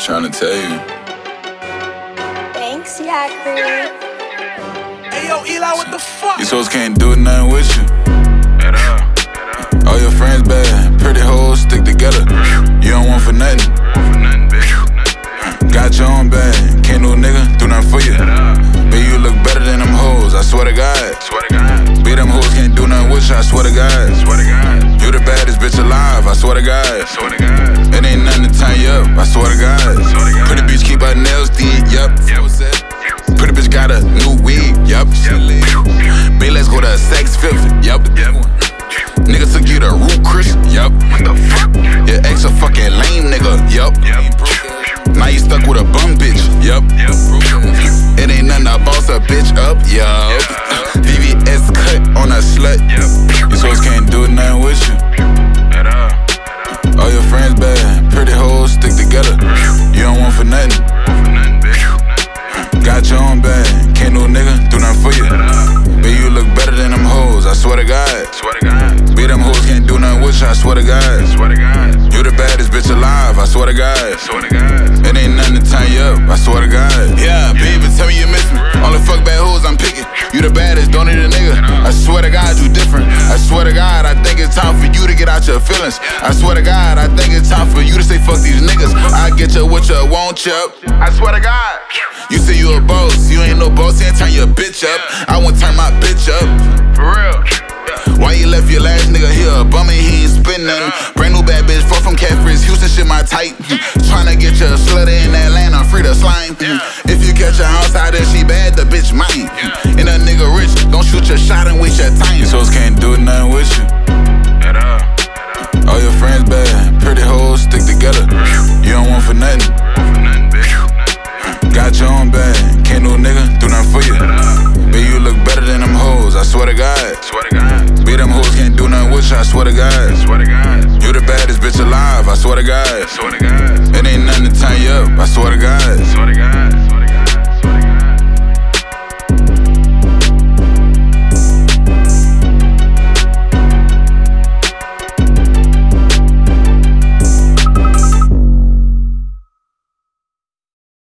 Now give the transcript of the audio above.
Tryna tell you. Thanks, Yakri. Hey yo, Eli, what the fuck? These hoes can't do nothing with you. At all. All your friends bad, pretty hoes stick together. You don't want for nothing. Want for nothing, bitch. Got your own bag, can't no nigga do nothing for you. At all. Baby, you look better than them hoes, I swear to God. Swear to God. Baby, them hoes can't do nothing with you, I swear to God. Swear to God. You the baddest bitch alive, I swear to God. Swear to God. It ain't nothing to tie you up, I swear to God. Swear to God. Pretty bitch keep her nails did, yup. Pretty bitch got a new wig, yup. Baby, let's go to Sex Fifth, yup. Nigga took you to Root Chris, yup. What the fuck? Your ex a fucking lame nigga, yup. Now you stuck with a bum bitch, yup. It ain't nothing to boss a bitch up, yup. VVS cut on a slut. These hoes can't do nothing with you. At all. All your friends bad, pretty hoes stick together. You don't want for nothing. Want for nothing, bitch. Got your own bag, can't no nigga do nothing for you. At all. Baby, you look better than them hoes, I swear to God. Swear to God. Baby, them hoes can't do nothing with you, I swear to God. Swear to God. You the baddest bitch alive, I swear to God. Swear to God. It ain't nothing to tie you up, I swear to God. Yeah, baby, tell me you miss me. All the fuck bad hoes I'm picking. You the baddest, don't need a nigga. I swear to God, you different. I swear to God, I think it's time for you to get out your feelings. I swear to God, I think it's time for you to say fuck these niggas. I get you what you want, you. I swear to God. You say you a boss, you ain't no boss, you ain't turn your bitch up. I won't turn my bitch up. For real. Why you left your last nigga here? Bum and he ain't spin nothing. Brand new bad bitch, far from Catfish, Houston shit my type. Tryna get your slutter in Atlanta, free the slime. If you catch her outside and she bad, the bitch mine. And a nigga rich, don't shoot your shot and waste your time. These hoes can't do nothing with you. At all. All your friends bad, pretty hoes stick together. You don't want for nothing. Want for nothing, bitch. Got your own bag, can't no nigga do nothing for you. At all. Baby, you look better than them hoes, I swear to God. Swear to God. Baby, them hoes can't do nothing with you, I swear to God. Swear to God. You the baddest bitch alive, I swear to God. Swear to God. It ain't nothing to tie you up, I swear to God. Swear to God.